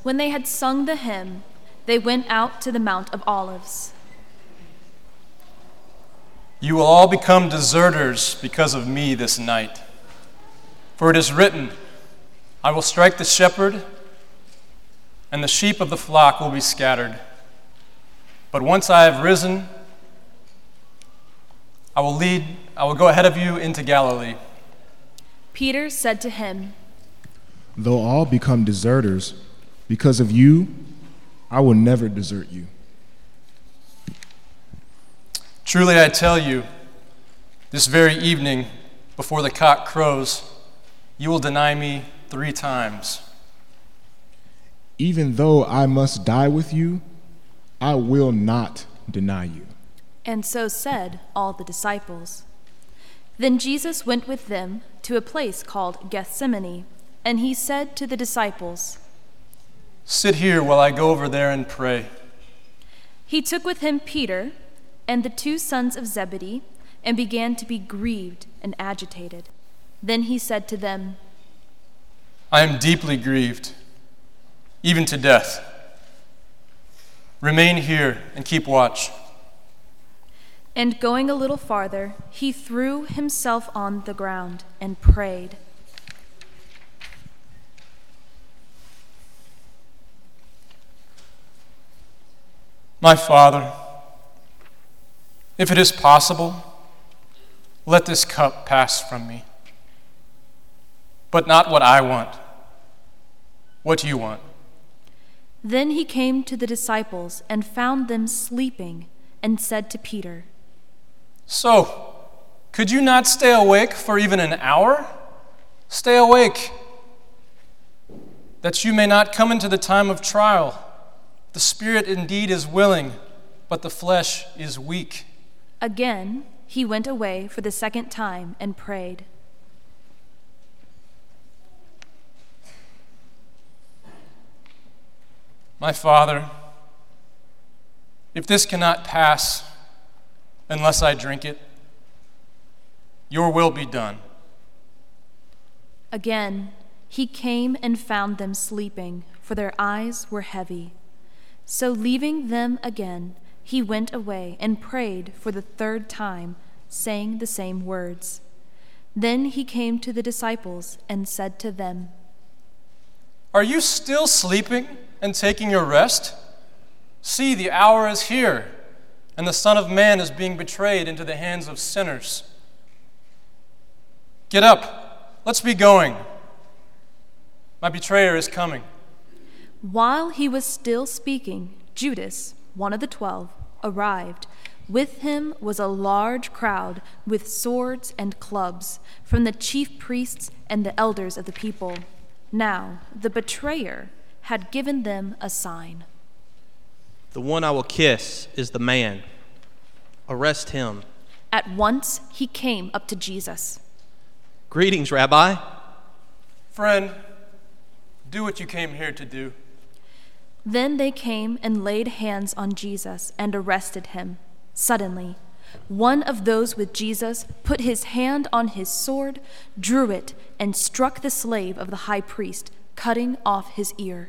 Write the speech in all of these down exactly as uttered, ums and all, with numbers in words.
When they had sung the hymn, they went out to the Mount of Olives. You will all become deserters because of me this night. For it is written, I will strike the shepherd, and the sheep of the flock will be scattered. But once I have risen, I will lead, I will go ahead of you into Galilee. Peter said to him, Though all become deserters, because of you, I will never desert you. Truly I tell you, this very evening, before the cock crows, you will deny me three times. Even though I must die with you, I will not deny you. And so said all the disciples. Then Jesus went with them to a place called Gethsemane, and he said to the disciples, Sit here while I go over there and pray. He took with him Peter and the two sons of Zebedee, and began to be grieved and agitated. Then he said to them, I am deeply grieved, even to death. Remain here and keep watch. And going a little farther, he threw himself on the ground and prayed. My Father, if it is possible, let this cup pass from me. But not what I want. What do you want? Then he came to the disciples and found them sleeping, and said to Peter, So, could you not stay awake for even an hour? Stay awake, that you may not come into the time of trial. The spirit indeed is willing, but the flesh is weak. Again, he went away for the second time and prayed. My Father, if this cannot pass unless I drink it, your will be done. Again, he came and found them sleeping, for their eyes were heavy. So leaving them again, he went away and prayed for the third time, saying the same words. Then he came to the disciples and said to them, Are you still sleeping and taking your rest? See, the hour is here, and the Son of Man is being betrayed into the hands of sinners. Get up, let's be going. My betrayer is coming. While he was still speaking, Judas, one of the twelve, arrived. With him was a large crowd with swords and clubs from the chief priests and the elders of the people. Now the betrayer had given them a sign. The one I will kiss is the man. Arrest him. At once he came up to Jesus. Greetings, Rabbi. Friend, do what you came here to do. Then they came and laid hands on Jesus and arrested him. Suddenly, one of those with Jesus put his hand on his sword, drew it, and struck the slave of the high priest, cutting off his ear.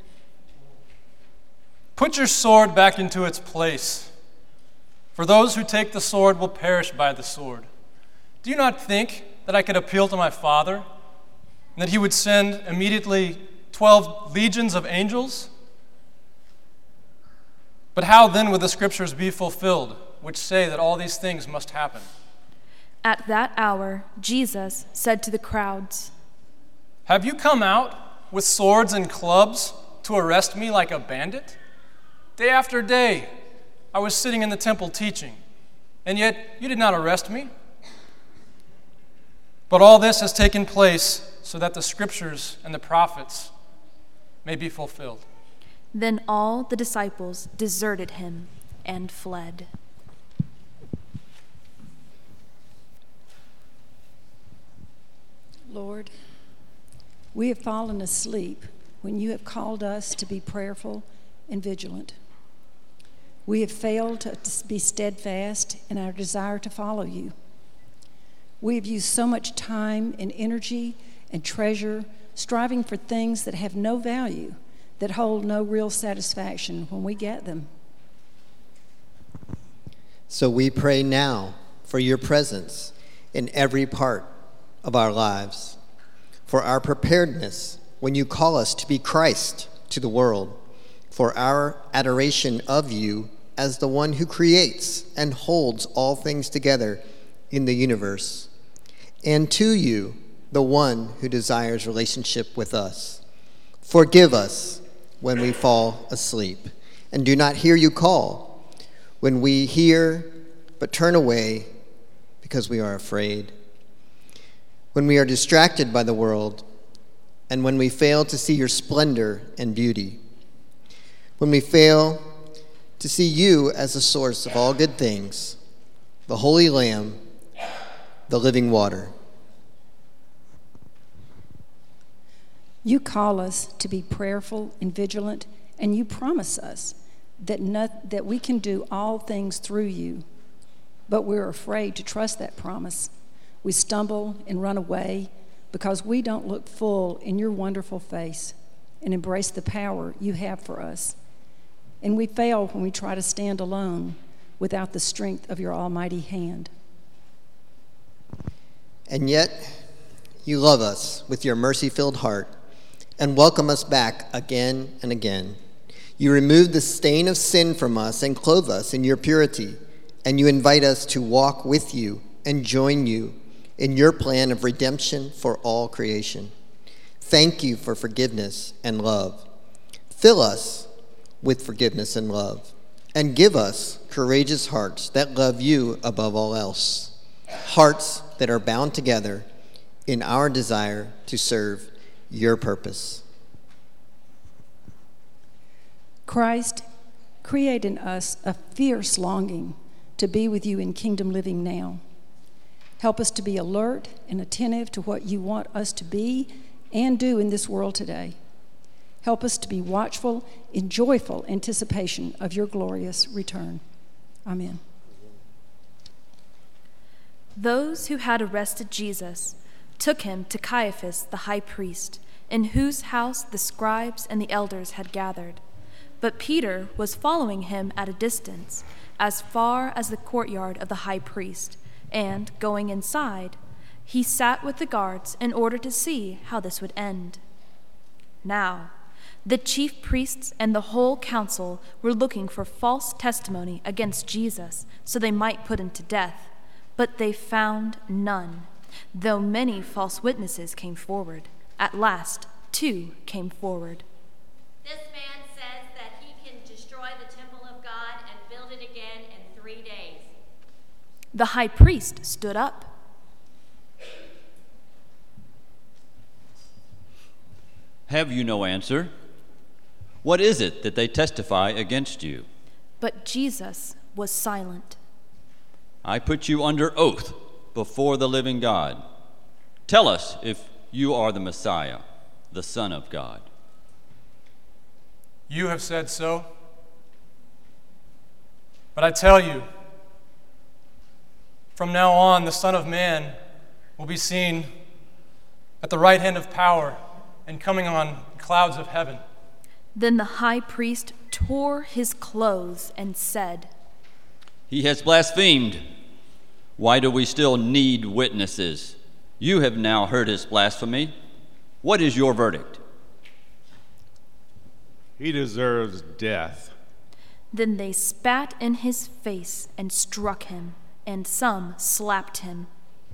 Put your sword back into its place, for those who take the sword will perish by the sword. Do you not think that I could appeal to my Father, and that he would send immediately twelve legions of angels? But how then would the scriptures be fulfilled, which say that all these things must happen? At that hour, Jesus said to the crowds, Have you come out with swords and clubs to arrest me like a bandit? Day after day, I was sitting in the temple teaching, and yet you did not arrest me. But all this has taken place so that the scriptures and the prophets may be fulfilled. Then all the disciples deserted him and fled. Lord, we have fallen asleep when you have called us to be prayerful and vigilant. We have failed to be steadfast in our desire to follow you. We have used so much time and energy and treasure striving for things that have no value, that hold no real satisfaction when we get them. So we pray now for your presence in every part of our lives, for our preparedness when you call us to be Christ to the world, for our adoration of you as the one who creates and holds all things together in the universe, and to you, the one who desires relationship with us. Forgive us when we fall asleep and do not hear you call, when we hear but turn away because we are afraid, when we are distracted by the world, and when we fail to see your splendor and beauty, when we fail to see you as the source of all good things, the Holy Lamb, the living water. You call us to be prayerful and vigilant, and you promise us that, not, that we can do all things through you, but we're afraid to trust that promise. We stumble and run away because we don't look full in your wonderful face and embrace the power you have for us. And we fail when we try to stand alone without the strength of your almighty hand. And yet, you love us with your mercy-filled heart and welcome us back again and again. You remove the stain of sin from us and clothe us in your purity, and you invite us to walk with you and join you in your plan of redemption for all creation. Thank you for forgiveness and love. Fill us with forgiveness and love, and give us courageous hearts that love you above all else, hearts that are bound together in our desire to serve your purpose. Christ, create in us a fierce longing to be with you in kingdom living now. Help us to be alert and attentive to what you want us to be and do in this world today. Help us to be watchful in joyful anticipation of your glorious return. Amen. Those who had arrested Jesus took him to Caiaphas the high priest, in whose house the scribes and the elders had gathered. But Peter was following him at a distance, as far as the courtyard of the high priest, and, going inside, he sat with the guards in order to see how this would end. Now, the chief priests and the whole council were looking for false testimony against Jesus so they might put him to death, but they found none, though many false witnesses came forward. At last, two came forward. This man says that he can destroy the temple of God and build it again in three days. The high priest stood up. Have you no answer? What is it that they testify against you? But Jesus was silent. I put you under oath before the living God. Tell us if you are the Messiah, the Son of God. You have said so. But I tell you, from now on, the Son of Man will be seen at the right hand of power and coming on clouds of heaven. Then the high priest tore his clothes and said, He has blasphemed. Why do we still need witnesses? You have now heard his blasphemy. What is your verdict? He deserves death. Then they spat in his face and struck him, and some slapped him.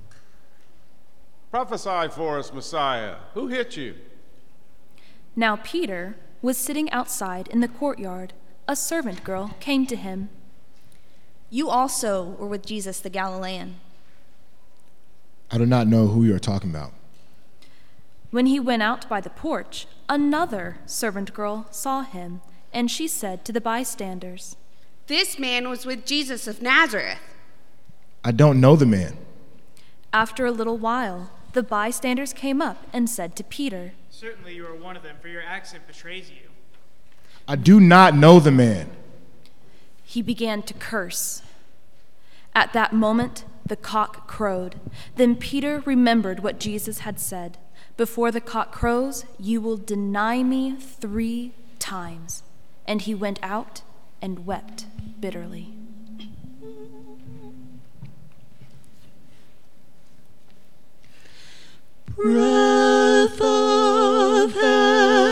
Prophesy for us, Messiah. Who hit you? Now Peter was sitting outside in the courtyard. A servant girl came to him. You also were with Jesus the Galilean. I do not know who you are talking about. When he went out by the porch, another servant girl saw him, and she said to the bystanders, This man was with Jesus of Nazareth. I don't know the man. After a little while, the bystanders came up and said to Peter, Certainly you are one of them, for your accent betrays you. I do not know the man. He began to curse. At that moment, the cock crowed. Then Peter remembered what Jesus had said, Before the cock crows, you will deny me three times. And he went out and wept bitterly. Breath of heaven.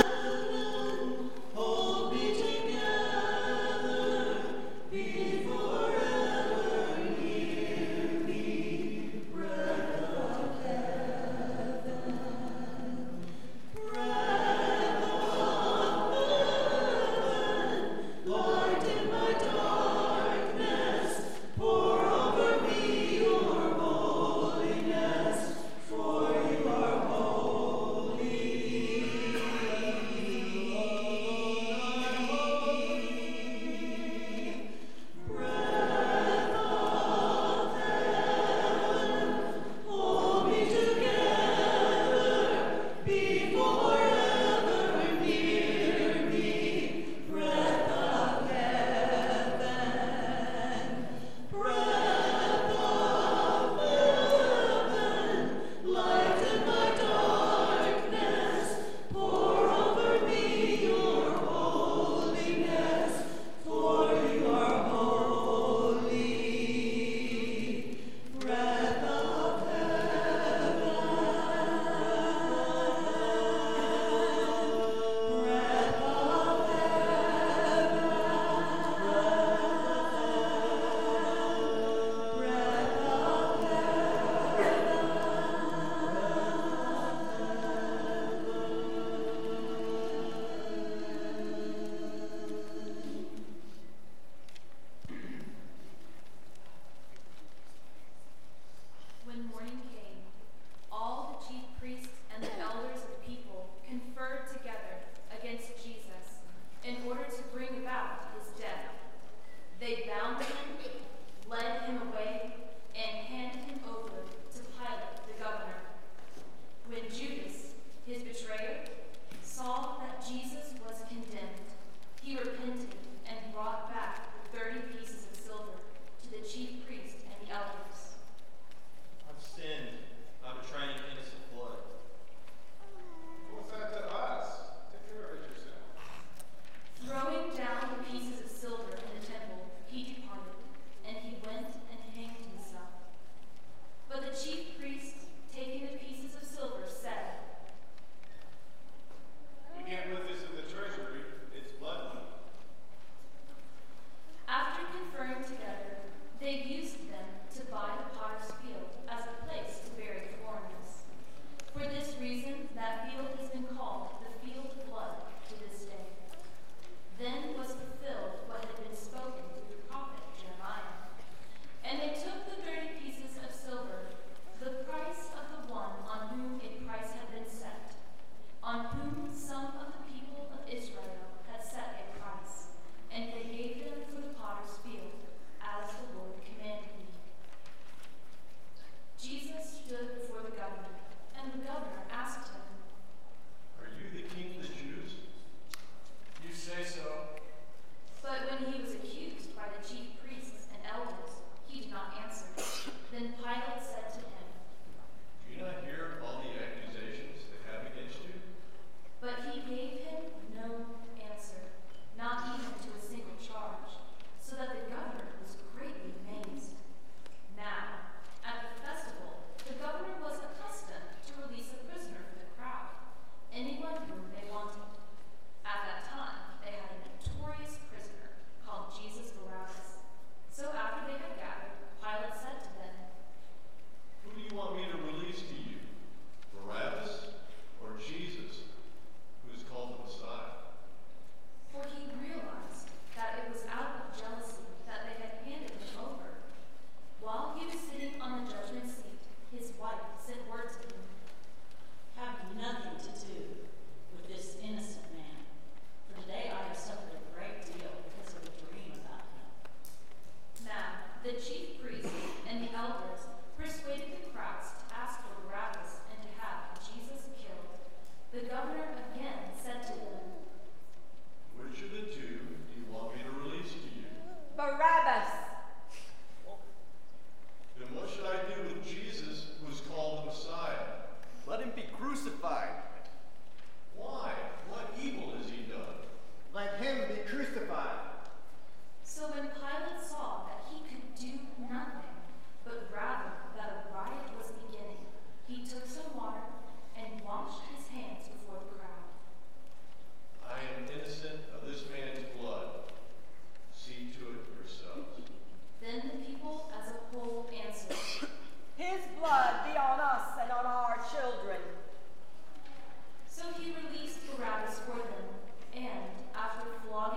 him be crucified. So when Pilate saw that he could do nothing, but rather that a riot was beginning, he took some water and washed his hands before the crowd. I am innocent of this man's blood. See to it yourselves. Then the people as a whole answered, His blood be on us and on our children. So he released Barabbas for them, and after flogging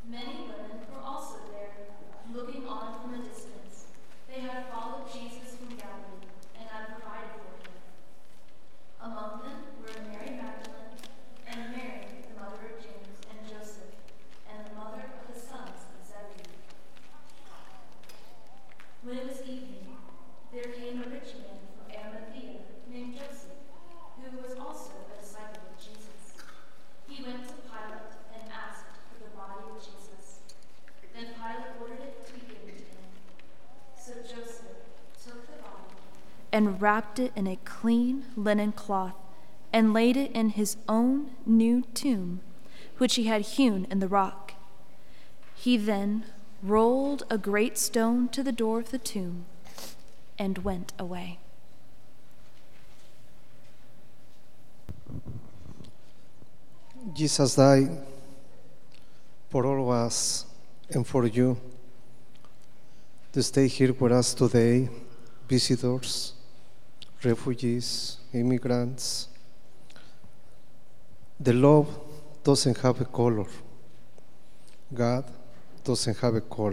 Many women were also there, looking on from a distance. They had followed Jesus from Galilee and had provided for him. Among them were Mary Magdalene and Mary, the mother of James and Joseph, and the mother of the sons of Zebedee. When it was evening, there came a rich man from Arimathea named Joseph, who was also a disciple of Jesus. He went to Pilate and asked for the body of Jesus. Then Pilate ordered it to be given to him. So Joseph took the body and wrapped it in a clean linen cloth and laid it in his own new tomb, which he had hewn in the rock. He then rolled a great stone to the door of the tomb and went away. Jesus died for all of us and for you to stay here with us today, visitors, refugees, immigrants. The love doesn't have a color. God doesn't have a color.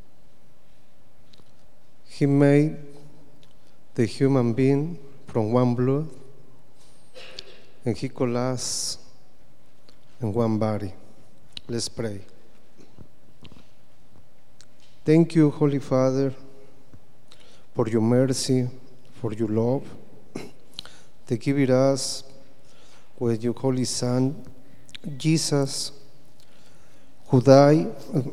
He made the human being from one blood, and he called us in one body. Let's pray. Thank you, Holy Father, for your mercy, for your love, to give it us with your Holy Son, Jesus, who died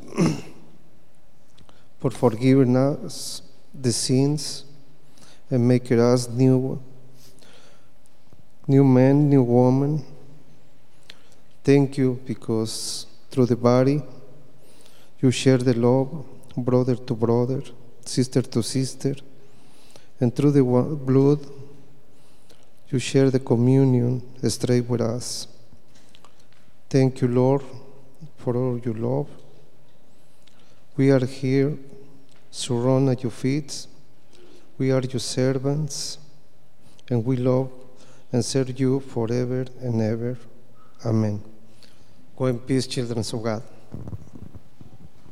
for forgiving us the sins and making us new, new men, new women. Thank you because through the body you share the love, brother to brother, sister to sister, and through the blood you share the communion straight with us. Thank you, Lord, for all your love. We are here surrounded at your feet. We are your servants, and we love and serve you forever and ever. Amen. Go in peace, children of God.